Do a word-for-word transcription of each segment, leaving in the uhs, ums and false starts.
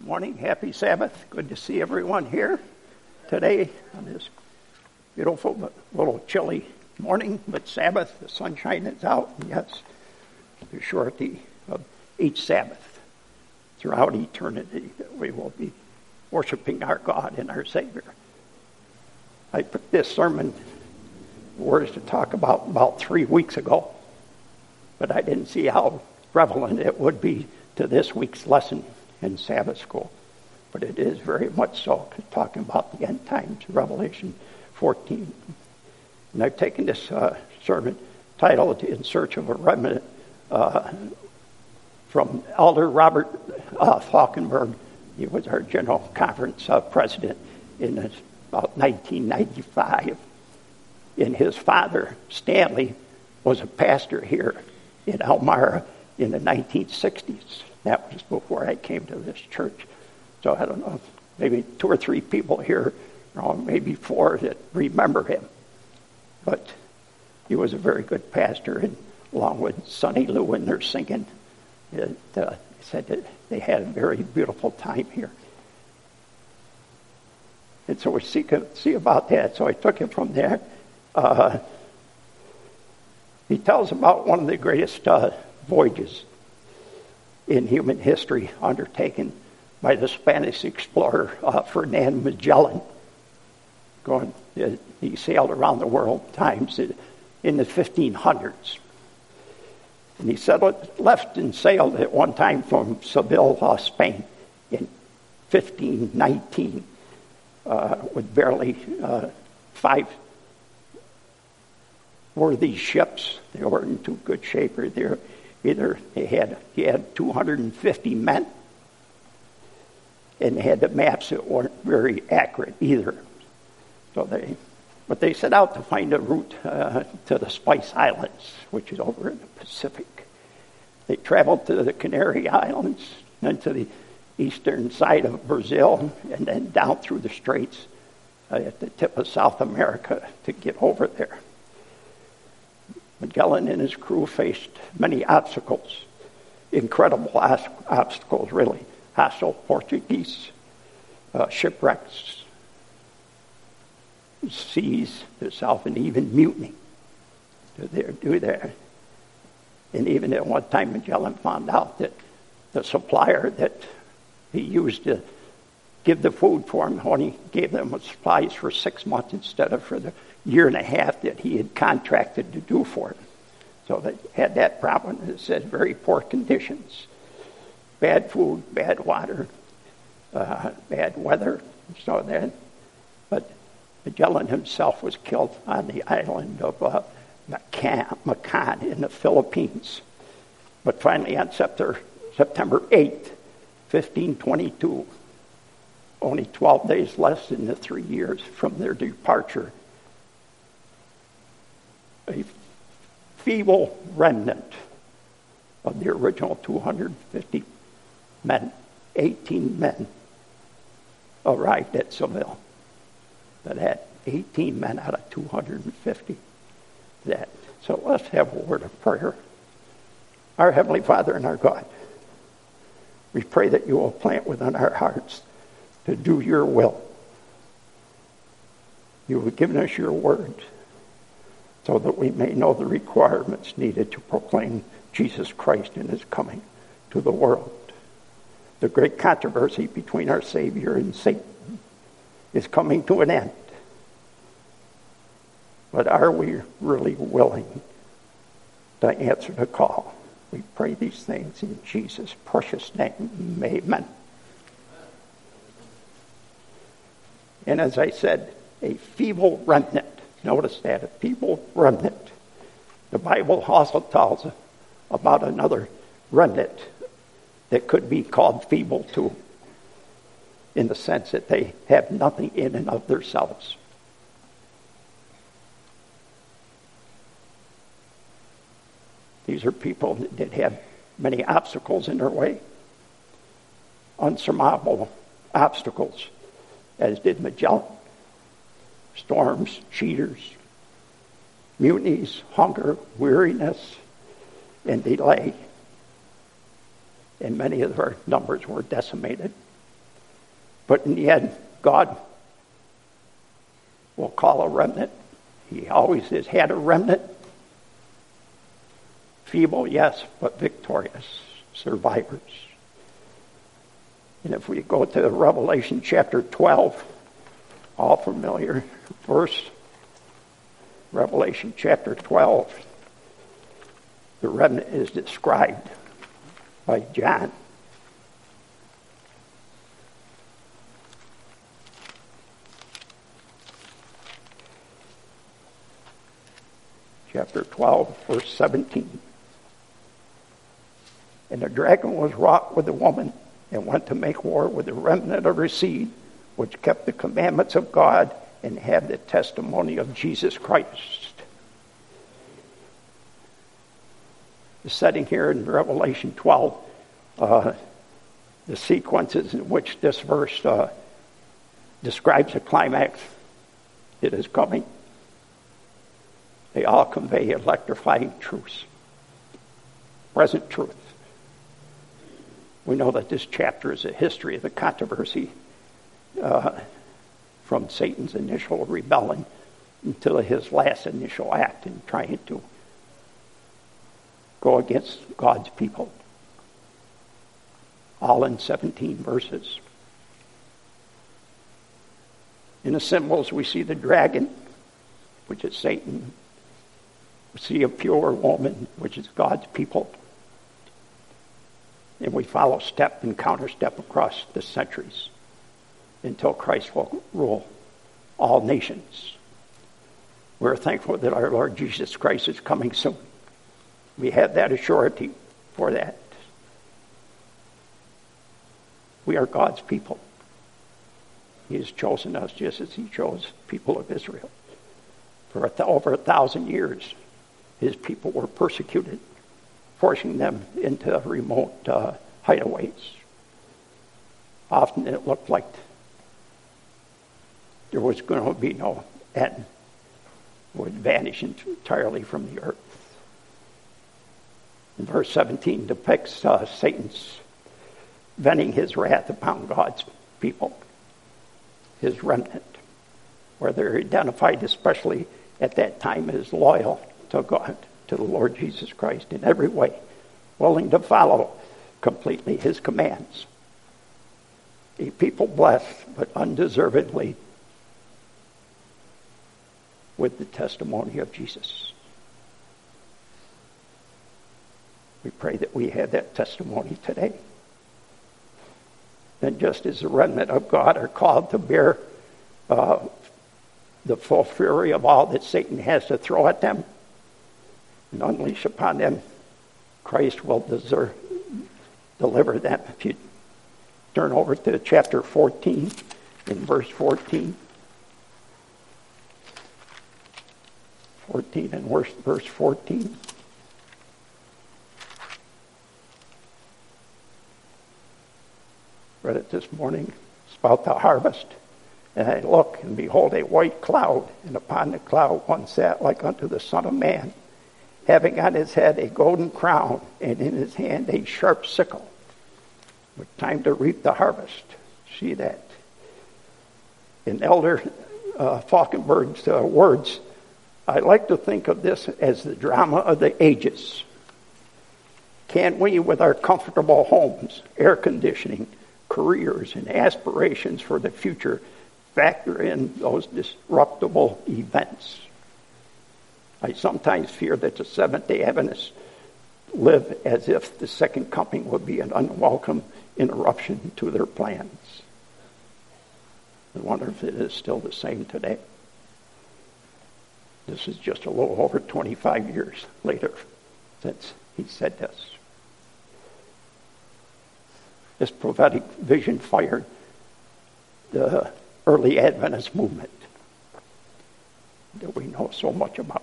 Morning, happy Sabbath. Good to see everyone here today on this beautiful but a little chilly morning. But Sabbath, the sunshine is out, and yes, the surety of each Sabbath throughout eternity that we will be worshiping our God and our Savior. I put this sermon words to talk about about three weeks ago, but I didn't see how relevant it would be to this week's lesson in Sabbath school. But it is very much so, talking about the end times, Revelation fourteen. And I've taken this uh, sermon titled In Search of a Remnant uh, from Elder Robert uh, Falkenberg. He was our General Conference uh, president in uh, about nineteen ninety-five. And his father, Stanley, was a pastor here in Elmira in the nineteen sixties. That was before I came to this church. So I don't know, maybe two or three people here, or maybe four that remember him. But he was a very good pastor, and along with Sonny Lou and their singing, it, uh, said that they had a very beautiful time here. And so we see, see about that. So I took it from there. Uh, he tells about one of the greatest uh, voyages in human history undertaken by the Spanish explorer uh, Fernando Magellan. Going, uh, he sailed around the world times in the fifteen hundreds. And he settled, left and sailed at one time from Seville, uh, Spain in fifteen nineteen uh, with barely uh, five worthy ships. They were in too good shape. Or they're Either they had he had two hundred fifty men, and they had the maps that weren't very accurate either. So they, but they set out to find a route uh, to the Spice Islands, which is over in the Pacific. They traveled to the Canary Islands, then to the eastern side of Brazil, and then down through the Straits uh, at the tip of South America to get over there. Magellan and his crew faced many obstacles, incredible obstacles, really. Hostile Portuguese, uh, shipwrecks, seas to the south, and even mutiny to there, do there. And even at one time, Magellan found out that the supplier that he used to give the food for him only gave them supplies for six months instead of for the year and a half that he had contracted to do for him. So they had that problem. It said very poor conditions, bad food, bad water, uh, bad weather. So then, but Magellan himself was killed on the island of uh, Macau, Macau in the Philippines. But finally, on September eighth, fifteen twenty-two, only twelve days less than the three years from their departure, a feeble remnant of the original two hundred fifty men, eighteen men, arrived at Seville. That had eighteen men out of two hundred fifty. That. So let's have a word of prayer. Our Heavenly Father and our God, we pray that you will plant within our hearts to do your will. You have given us your word so that we may know the requirements needed to proclaim Jesus Christ in his coming to the world. The great controversy between our Savior and Satan is coming to an end. But are we really willing to answer the call? We pray these things in Jesus' precious name. Amen. And as I said, a feeble remnant. Notice that, a feeble remnant. The Bible also tells about another remnant that could be called feeble too, in the sense that they have nothing in and of themselves. These are people that have many obstacles in their way, unsurmountable obstacles, as did Magellan. Storms, cheaters, mutinies, hunger, weariness, and delay. And many of our numbers were decimated. But in the end, God will call a remnant. He always has had a remnant. Feeble, yes, but victorious survivors. And if we go to Revelation chapter twelve, all familiar verse, Revelation chapter twelve, the remnant is described by John. Chapter twelve, verse seventeen. And the dragon was wroth with the woman, and went to make war with the remnant of her seed, which kept the commandments of God and had the testimony of Jesus Christ. The setting here in Revelation twelve, uh, the sequences in which this verse uh, describes a climax, it is coming. They all convey electrifying truths, present truth. We know that this chapter is a history of the controversy uh, from Satan's initial rebellion until his last initial act in trying to go against God's people. All in seventeen verses. In the symbols, we see the dragon, which is Satan. We see a pure woman, which is God's people. And we follow step and counter step across the centuries until Christ will rule all nations. We're thankful that our Lord Jesus Christ is coming soon. We have that assurity for that. We are God's people. He has chosen us just as he chose people of Israel. For a th- over a thousand years, his people were persecuted, forcing them into remote uh, hideaways. Often it looked like there was going to be no end. It would vanish entirely from the earth. And verse seventeen depicts uh, Satan's venting his wrath upon God's people, his remnant, where they're identified especially at that time as loyal to God, to the Lord Jesus Christ in every way, willing to follow completely his commands. A people blessed, but undeservedly, with the testimony of Jesus. We pray that we have that testimony today. And just as the remnant of God are called to bear uh, the full fury of all that Satan has to throw at them and unleash upon them, Christ will deserve, deliver them. If you turn over to chapter fourteen, in verse fourteen. fourteen and verse, verse fourteen. Read it this morning. It's about the harvest. And I look, and behold, a white cloud, and upon the cloud one sat like unto the Son of Man, having on his head a golden crown, and in his hand a sharp sickle, with time to reap the harvest. See that? In Elder uh, Falkenberg's uh, words, I like to think of this as the drama of the ages. Can we, with our comfortable homes, air conditioning, careers, and aspirations for the future, factor in those disruptible events? I sometimes fear that the Seventh-day Adventists live as if the second coming would be an unwelcome interruption to their plans. I wonder if it is still the same today. This is just a little over twenty-five years later since he said this. This prophetic vision fired the early Adventist movement that we know so much about.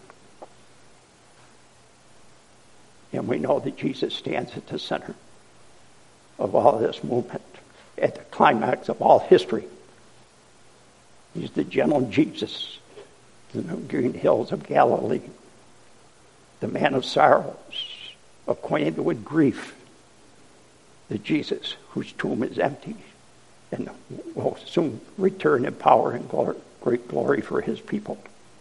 And we know that Jesus stands at the center of all this movement, at the climax of all history. He's the gentle Jesus in the green hills of Galilee, the man of sorrows, acquainted with grief, the Jesus whose tomb is empty, and will soon return in power and glory, great glory for his people.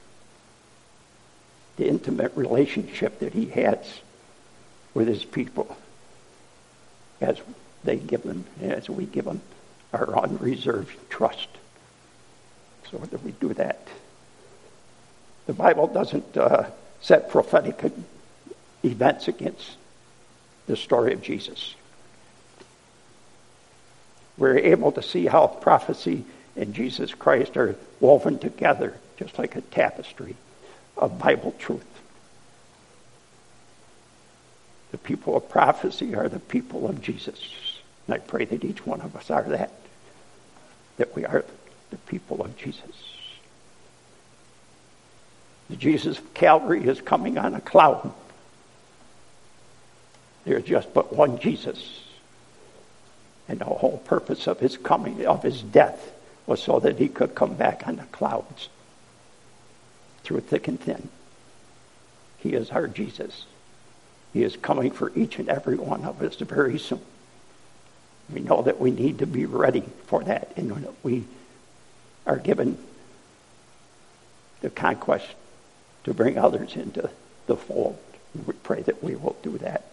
The intimate relationship that he has with his people as they give him, as we give him our unreserved trust. So that we do that. The Bible doesn't uh, set prophetic events against the story of Jesus. We're able to see how prophecy and Jesus Christ are woven together, just like a tapestry of Bible truth. The people of prophecy are the people of Jesus. And I pray that each one of us are that, that we are the people of Jesus. The Jesus of Calvary is coming on a cloud. There's just but one Jesus. And the whole purpose of his coming, of his death, was so that he could come back on the clouds through thick and thin. He is our Jesus. He is coming for each and every one of us very soon. We know that we need to be ready for that, and that we are given the conquest to bring others into the fold. We pray that we will do that.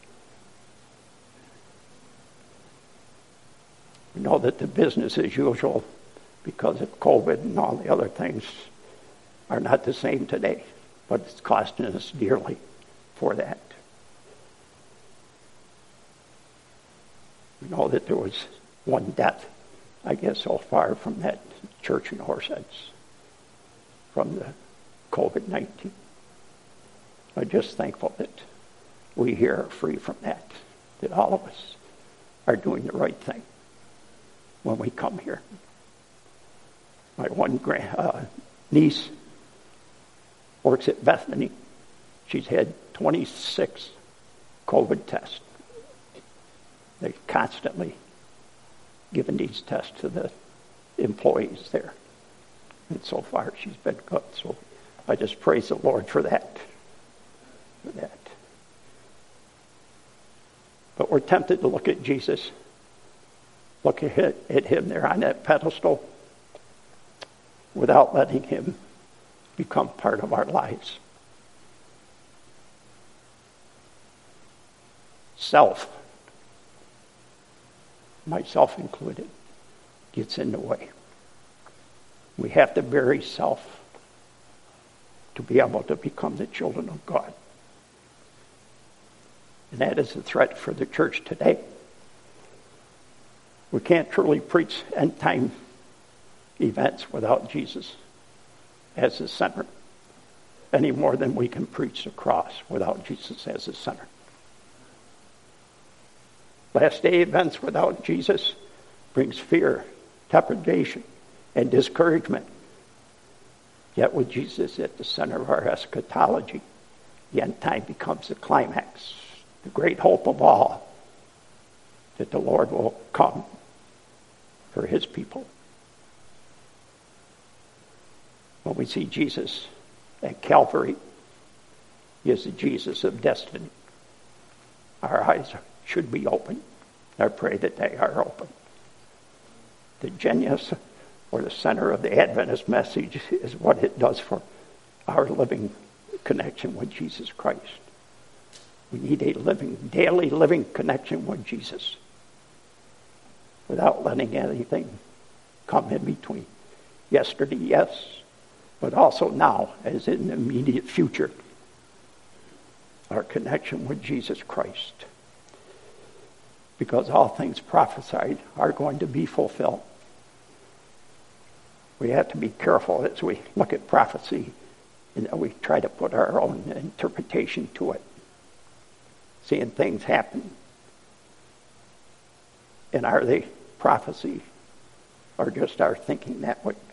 We know that the business as usual, because of COVID and all the other things, are not the same today, but it's costing us dearly for that. We know that there was one death, I guess, so far from that church in Horseheads, from the COVID nineteen. I'm just thankful that we here are free from that, that all of us are doing the right thing when we come here. My one grand, uh, niece works at Bethany. She's had twenty-six COVID tests. They're constantly giving these tests to the employees there. And so far she's been good. So I just praise the Lord for that. For that. But we're tempted to look at Jesus, look at, at him there on that pedestal, without letting him become part of our lives. Self, myself included, gets in the way. We have to bury self to be able to become the children of God. And that is a threat for the church today. We can't truly preach end time events without Jesus as the center, any more than we can preach the cross without Jesus as the center. Last day events without Jesus brings fear, trepidation, and discouragement. Yet with Jesus at the center of our eschatology, the end time becomes the climax, the great hope of all, that the Lord will come for his people. When we see Jesus at Calvary, he is the Jesus of destiny. Our eyes should be open. I pray that they are open. The genius or the center of the Adventist message is what it does for our living connection with Jesus Christ. We need a living, daily living connection with Jesus without letting anything come in between. Yesterday, yes, but also now, as in the immediate future, our connection with Jesus Christ. Because all things prophesied are going to be fulfilled. We have to be careful as we look at prophecy and that we try to put our own interpretation to it. Seeing things happen. And are they prophecy or just our thinking that way?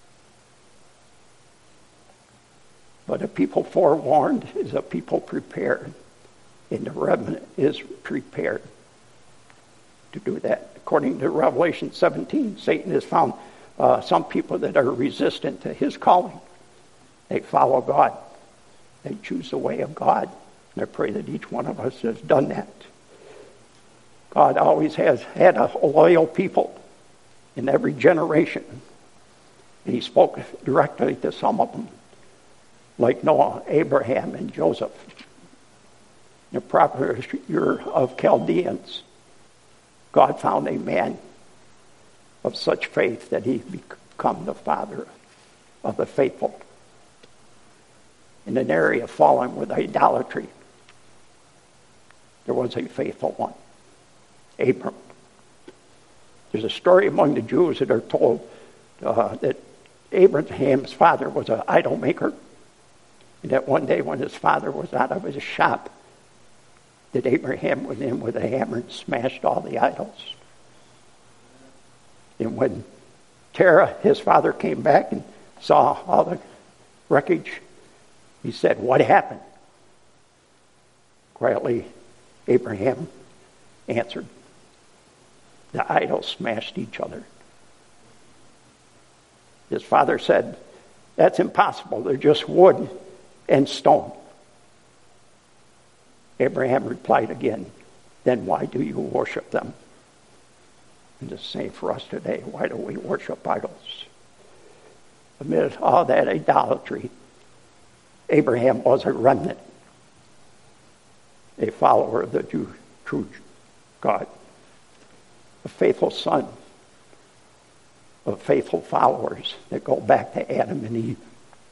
But a people forewarned is a people prepared. And the remnant is prepared to do that. According to Revelation seventeen, Satan has found uh, some people that are resistant to his calling. They follow God. They choose the way of God. And I pray that each one of us has done that. God always has had a loyal people. in every generation. And he spoke directly to some of them, like Noah, Abraham, and Joseph. In the proper year of Chaldeans, God found a man of such faith that he become the father of the faithful. In an area fallen with idolatry, there was a faithful one, Abram. There's a story among the Jews that are told uh, that Abraham's father was an idol maker, and that one day when his father was out of his shop, that Abraham went in with a hammer and smashed all the idols. And when Terah, his father, came back and saw all the wreckage, he said, "What happened?" Quietly, Abraham answered, "The idols smashed each other." His father said, "That's impossible. They're just wood and stone." Abraham replied again, "Then why do you worship them?" And the same for us today. Why do we worship idols? Amid all that idolatry, Abraham was a remnant, a follower of the Jew, true God, a faithful son of faithful followers that go back to Adam and Eve,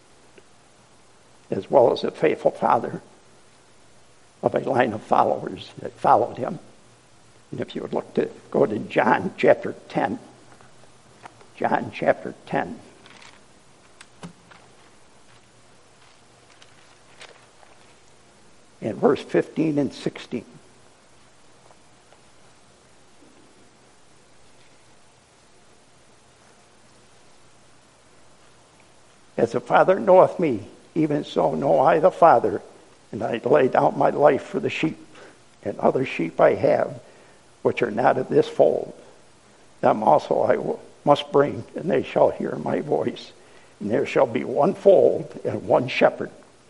as well as a faithful father of a line of followers that followed him. And if you would look to go to John chapter ten, John chapter ten. And verse fifteen and sixteen. As the Father knoweth me, even so know I the Father, and I lay down my life for the sheep, and other sheep I have, which are not of this fold. Them also I will, must bring, and they shall hear my voice. And there shall be one fold and one shepherd.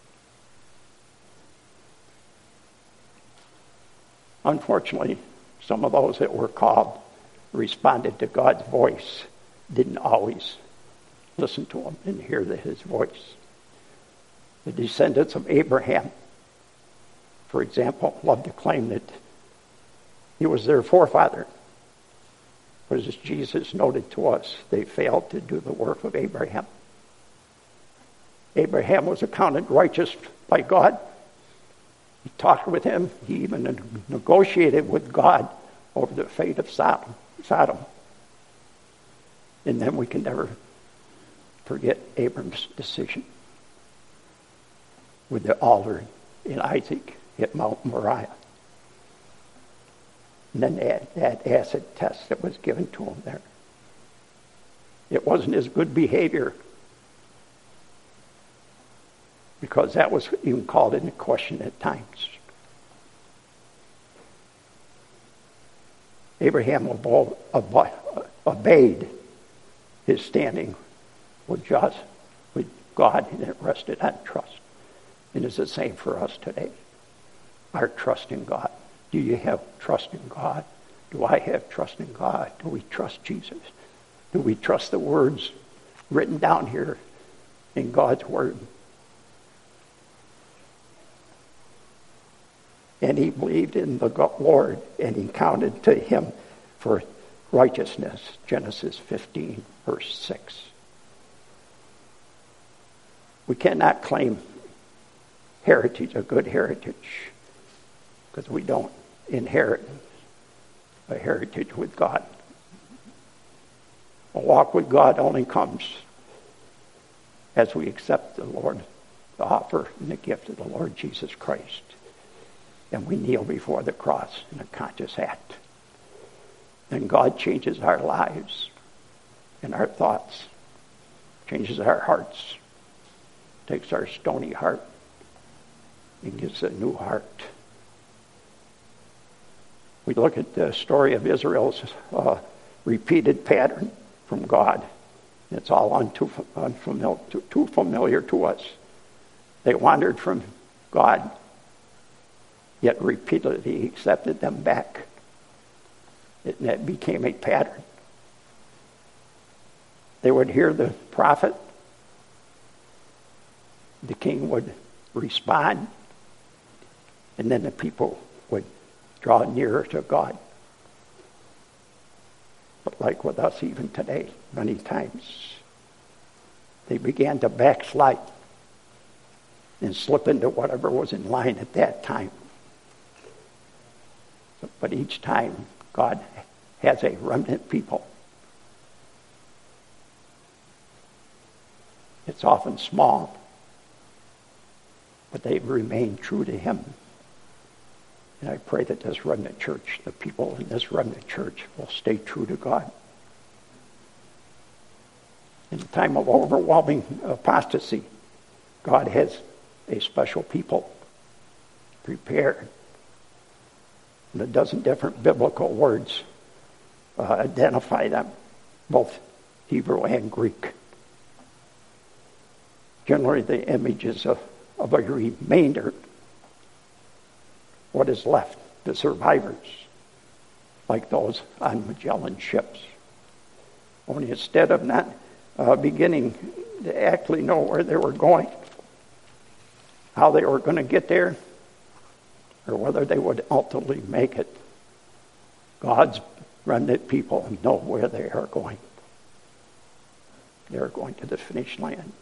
Unfortunately, some of those that were called responded to God's voice, didn't always listen to him and hear the, his voice. The descendants of Abraham, for example, love to claim that he was their forefather. But as Jesus noted to us, they failed to do the work of Abraham. Abraham was accounted righteous by God. He talked with him. He even negotiated with God over the fate of Sodom. Sodom. And then we can never forget Abram's decision with the altar in Isaac at Mount Moriah. And then that, that acid test that was given to him there. It wasn't his good behavior, because that was even called into question at times. Abraham obeyed his standing with God, with God, and it rested on trust. And it's the same for us today. Our trust in God. Do you have trust in God? Do I have trust in God? Do we trust Jesus? Do we trust the words written down here in God's Word? And he believed in the Lord, and he counted to him for righteousness. Genesis fifteen, verse six. We cannot claim heritage, a good heritage, because we don't inherit a heritage with God. A walk with God only comes as we accept the Lord, the offer and the gift of the Lord Jesus Christ. And we kneel before the cross in a conscious act. Then God changes our lives and our thoughts, changes our hearts, takes our stony heart and gives a new heart. We look at the story of Israel's uh, repeated pattern from God. It's all untoo, unfamiliar, too, too familiar to us. They wandered from God, yet repeatedly he accepted them back. It, it became a pattern. They would hear the prophet. The king would respond. And then the people would draw nearer to God. But like with us even today, many times, they began to backslide and slip into whatever was in line at that time. But each time, God has a remnant people. It's often small, but they remain true to Him. And I pray that this remnant church, the people in this remnant church, will stay true to God. In a time of overwhelming apostasy, God has a special people prepared. And a dozen different biblical words uh, identify them, both Hebrew and Greek. Generally, the images of, of a remainder, what is left, the survivors, like those on Magellan ships. Only instead of not uh, beginning to actually know where they were going, how they were going to get there, or whether they would ultimately make it, God's remnant people know where they are going. They are going to the finished line.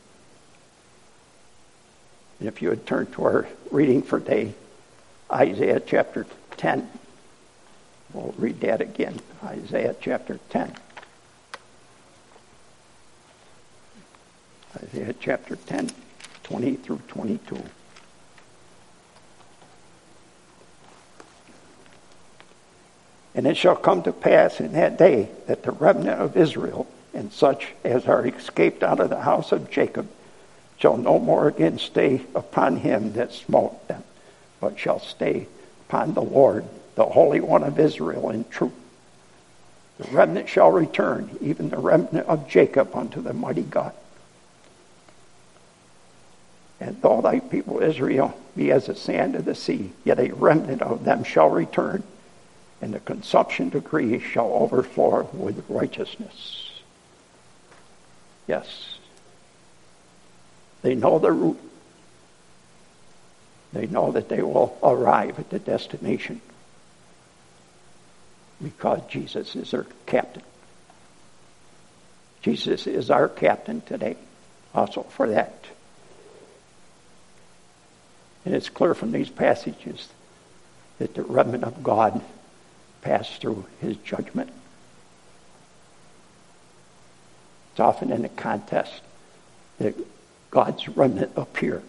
And if you would turn to our reading for today, Isaiah chapter ten. We'll read that again. Isaiah chapter ten. Isaiah chapter ten, twenty through twenty-two. And it shall come to pass in that day that the remnant of Israel and such as are escaped out of the house of Jacob shall no more again stay upon him that smote them, but shall stay upon the Lord, the Holy One of Israel, in truth. The remnant shall return, even the remnant of Jacob, unto the mighty God. And though thy people Israel be as the sand of the sea, yet a remnant of them shall return, and the consumption decree shall overflow with righteousness. Yes. They know the route. They know that they will arrive at the destination because Jesus is their captain. Jesus is our captain today, also for that. And it's clear from these passages that the remnant of God passed through His judgment. It's often in a contest that God's remnant appear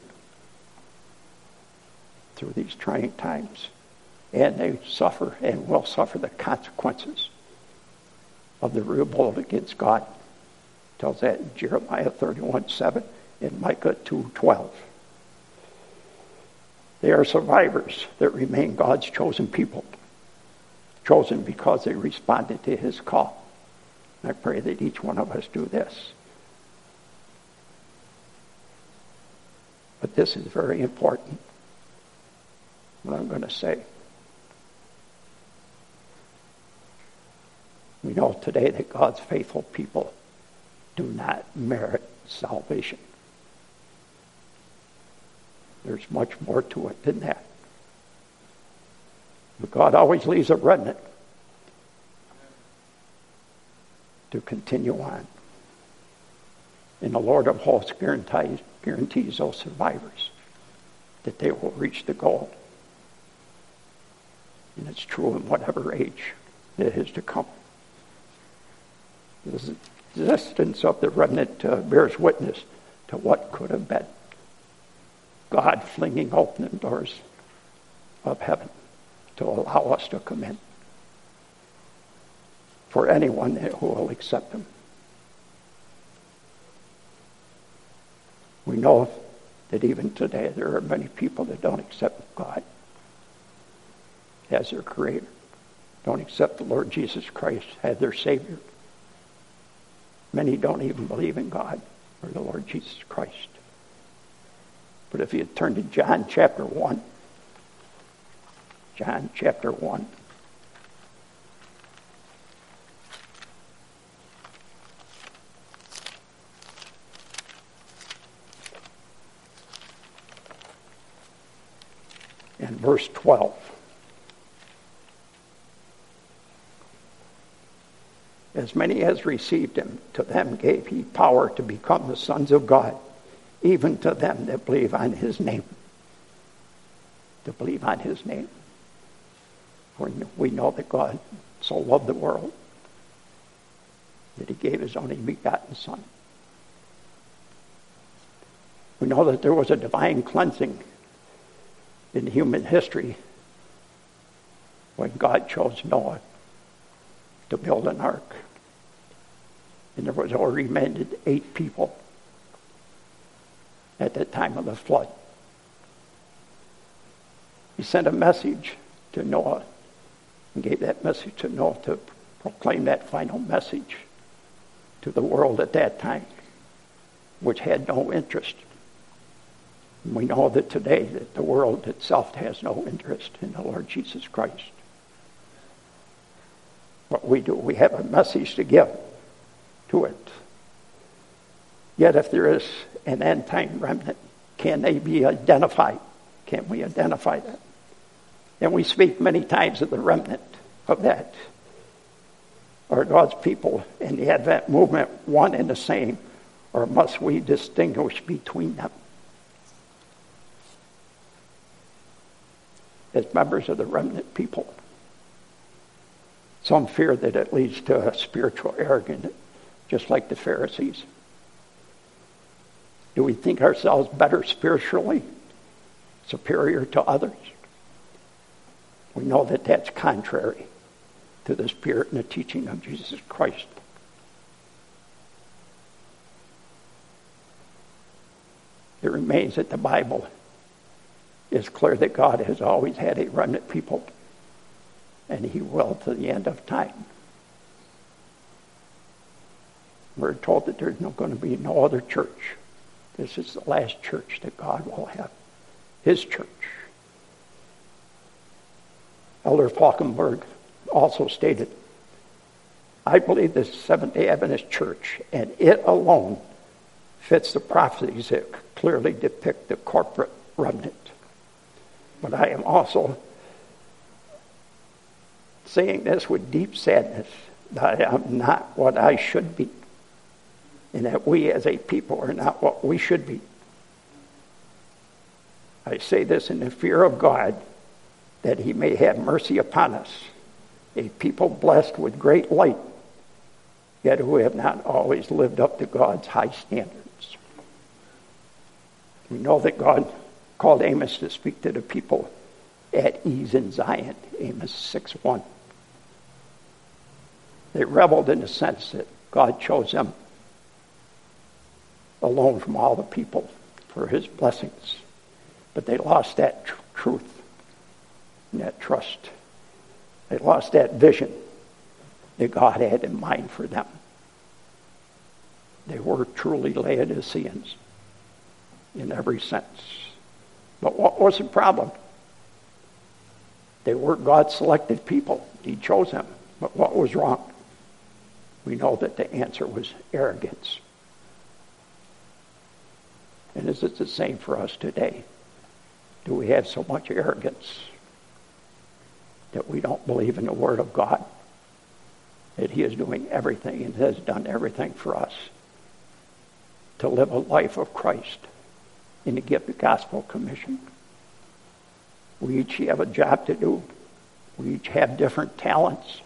through these trying times. And they suffer and will suffer the consequences of the revolt against God. It tells that in Jeremiah thirty-one seven and Micah two twelve. They are survivors that remain God's chosen people. Chosen because they responded to His call. And I pray that each one of us do this. But this is very important, what I'm going to say. We know today that God's faithful people do not merit salvation. There's much more to it than that. But God always leaves a remnant to continue on. And the Lord of hosts guarantees, guarantees those survivors that they will reach the goal. And it's true in whatever age it is to come. The existence of the remnant uh, bears witness to what could have been. God flinging open the doors of heaven to allow us to come in for anyone who will accept Him. We know that even today there are many people that don't accept God as their Creator, don't accept the Lord Jesus Christ as their Savior. Many don't even believe in God or the Lord Jesus Christ. But if you turn to John chapter one, John chapter one. and verse twelve. As many as received him, to them gave he power to become the sons of God, even to them that believe on his name. To believe on his name. For we know that God so loved the world that he gave his only begotten Son. We know that there was a divine cleansing in human history when God chose Noah to build an ark. And there was already recommended eight people at the time of the flood. He sent a message to Noah and gave that message to Noah to proclaim that final message to the world at that time, which had no interest. And we know that today that the world itself has no interest in the Lord Jesus Christ. What we do, we have a message to give to it. Yet if there is an end-time remnant, can they be identified? Can we identify that? And we speak many times of the remnant of that. Are God's people in the Advent movement one and the same, or must we distinguish between them? As members of the remnant people, some fear that it leads to a spiritual arrogance, just like the Pharisees. Do we think ourselves better spiritually, superior to others? We know that that's contrary to the spirit and the teaching of Jesus Christ. It remains that the Bible is clear that God has always had a remnant people, and he will to the end of time. We're told that there's not going to be no other church. This is the last church that God will have, his church. Elder Falkenberg also stated, I believe the Seventh-day Adventist Church, and it alone, fits the prophecies that clearly depict the corporate remnant. But I am also saying this with deep sadness, that I am not what I should be, and that we as a people are not what we should be. I say this in the fear of God, that he may have mercy upon us, a people blessed with great light, yet who have not always lived up to God's high standards. We know that God called Amos to speak to the people at ease in Zion, Amos six one. They reveled in the sense that God chose them alone from all the people for his blessings. But they lost that tr- truth and that trust. They lost that vision that God had in mind for them. They were truly Laodiceans in every sense. But what was the problem? They were God's selected people. He chose them. But what was wrong? We know that the answer was arrogance. And is it the same for us today? Do we have so much arrogance that we don't believe in the Word of God? That he is doing everything and has done everything for us to live a life of Christ and to give the gospel commission. We each have a job to do. We each have different talents.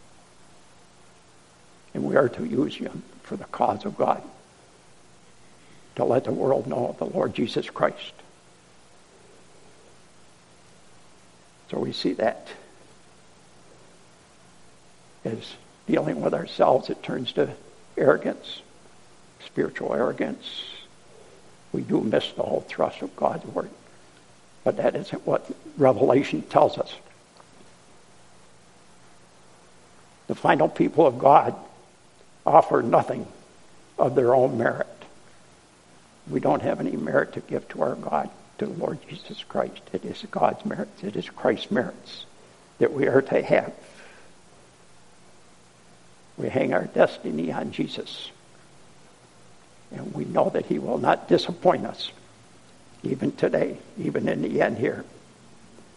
And we are to use them for the cause of God, to let the world know the Lord Jesus Christ. So we see that as dealing with ourselves, it turns to arrogance, spiritual arrogance. We do miss the whole thrust of God's word. But that isn't what Revelation tells us. The final people of God offer nothing of their own merit. We don't have any merit to give to our God, to the Lord Jesus Christ. It is God's merits. It is Christ's merits that we are to have. We hang our destiny on Jesus. And we know that he will not disappoint us, even today, even in the end here.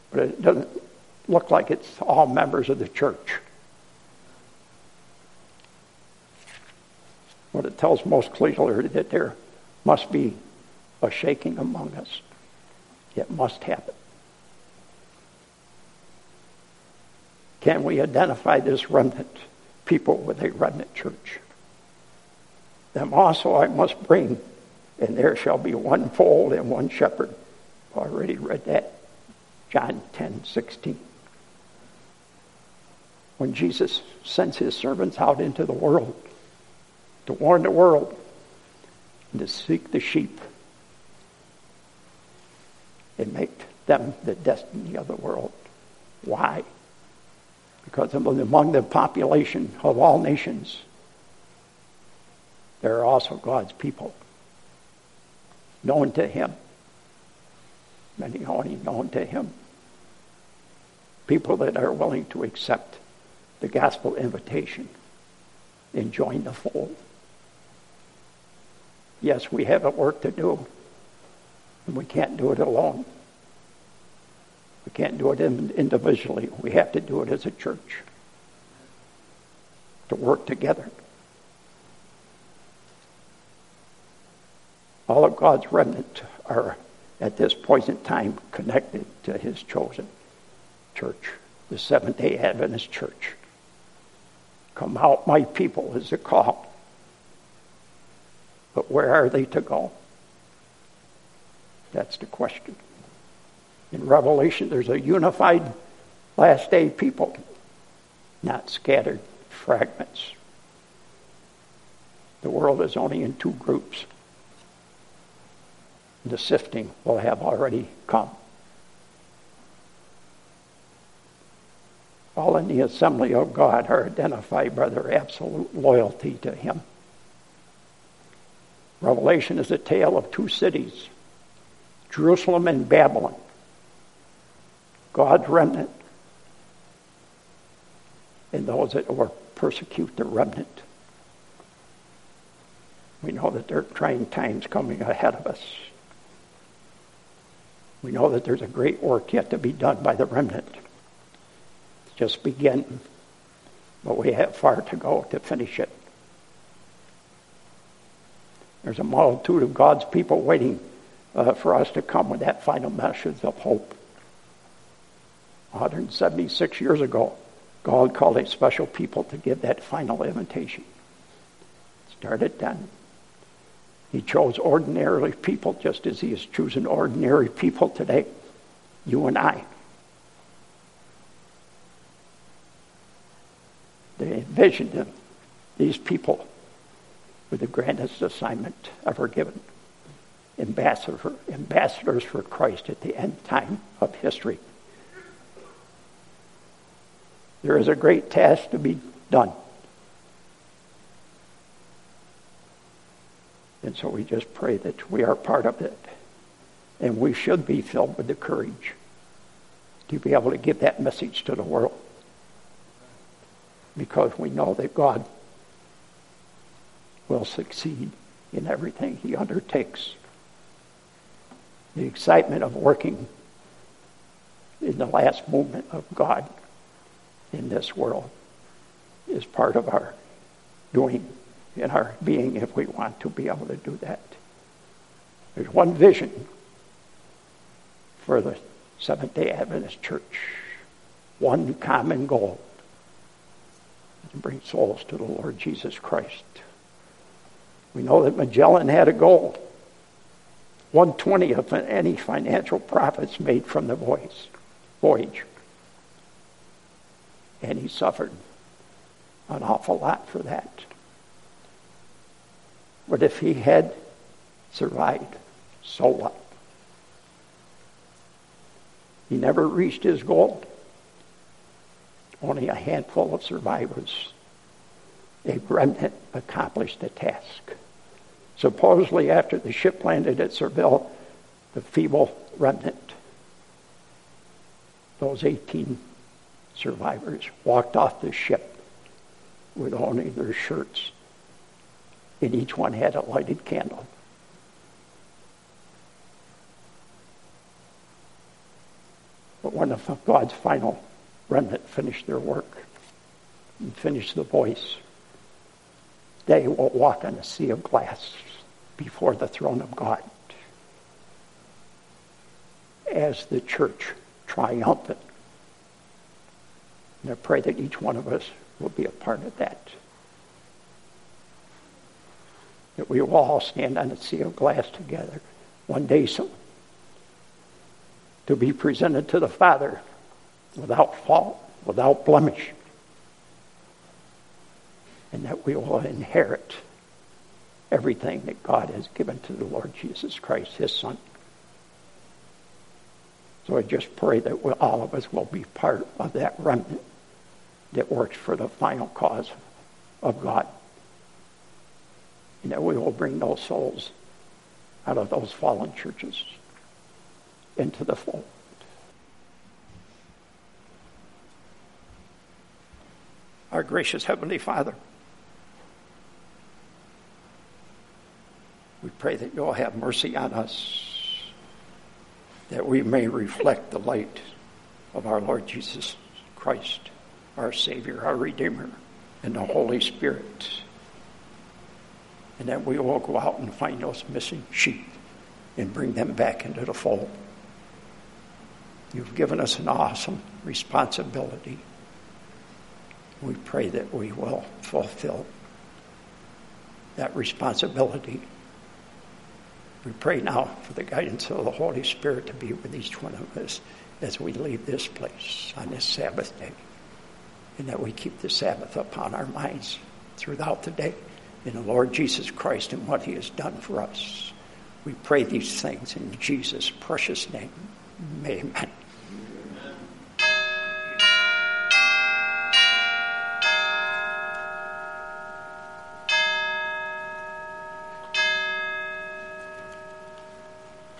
But it doesn't look like it's all members of the church. What it tells most clearly that there must be a shaking among us. It must happen. Can we identify this remnant people with a remnant church? Them also I must bring, and there shall be one fold and one shepherd. Already read that. John ten sixteen. When Jesus sends his servants out into the world to warn the world and to seek the sheep and make them the destiny of the world. Why? Because among the population of all nations, there are also God's people, known to him. Many only known to him. People that are willing to accept the gospel invitation and join the fold. Yes, we have a work to do, and we can't do it alone. We can't do it individually. We have to do it as a church, to work together. All of God's remnant are, at this point in time, connected to his chosen church, the Seventh-day Adventist church. Come out, my people, is the call. But where are they to go? That's the question. In Revelation, there's a unified last day people, not scattered fragments. The world is only in two groups. The sifting will have already come. All in the assembly of God are identified by their absolute loyalty to him. Revelation is a tale of two cities, Jerusalem and Babylon. God's remnant and those that will persecute the remnant. We know that there are trying times coming ahead of us. We know that there's a great work yet to be done by the remnant. It's just beginning, but we have far to go to finish it. There's a multitude of God's people waiting uh, for us to come with that final message of hope. one hundred seventy-six years ago, God called a special people to give that final invitation. Started then. He chose ordinary people just as he is choosing ordinary people today, you and I. They envisioned them, these people, with the grandest assignment ever given. Ambassador, ambassadors for Christ at the end time of history. There is a great task to be done. And so we just pray that we are part of it. And we should be filled with the courage to be able to give that message to the world. Because we know that God will succeed in everything he undertakes. The excitement of working in the last movement of God in this world is part of our doing in our being if we want to be able to do that. There's one vision for the Seventh-day Adventist Church. One common goal. To bring souls to the Lord Jesus Christ. We know that Magellan had a goal. One twentieth of any financial profits made from the voyage. And he suffered an awful lot for that. But if he had survived, so what? He never reached his goal. Only a handful of survivors, a remnant, accomplished the task. Supposedly after the ship landed at Seville, the feeble remnant, those eighteen survivors, walked off the ship with only their shirts, and each one had a lighted candle. But when the, God's final remnant finish their work and finish the voice, they will walk on a sea of glass before the throne of God as the church triumphant. And I pray that each one of us will be a part of that. That we will all stand on a sea of glass together one day soon to be presented to the Father without fault, without blemish. And that we will inherit everything that God has given to the Lord Jesus Christ, his Son. So I just pray that we'll, all of us will be part of that remnant that works for the final cause of God. And that we will bring those souls out of those fallen churches into the fold. Our gracious Heavenly Father, we pray that you'll have mercy on us, that we may reflect the light of our Lord Jesus Christ, our Savior, our Redeemer, and the Holy Spirit, and that we will go out and find those missing sheep and bring them back into the fold. You've given us an awesome responsibility. We pray that we will fulfill that responsibility. We pray now for the guidance of the Holy Spirit to be with each one of us as we leave this place on this Sabbath day, and that we keep the Sabbath upon our minds throughout the day in the Lord Jesus Christ and what he has done for us. We pray these things in Jesus' precious name. Amen.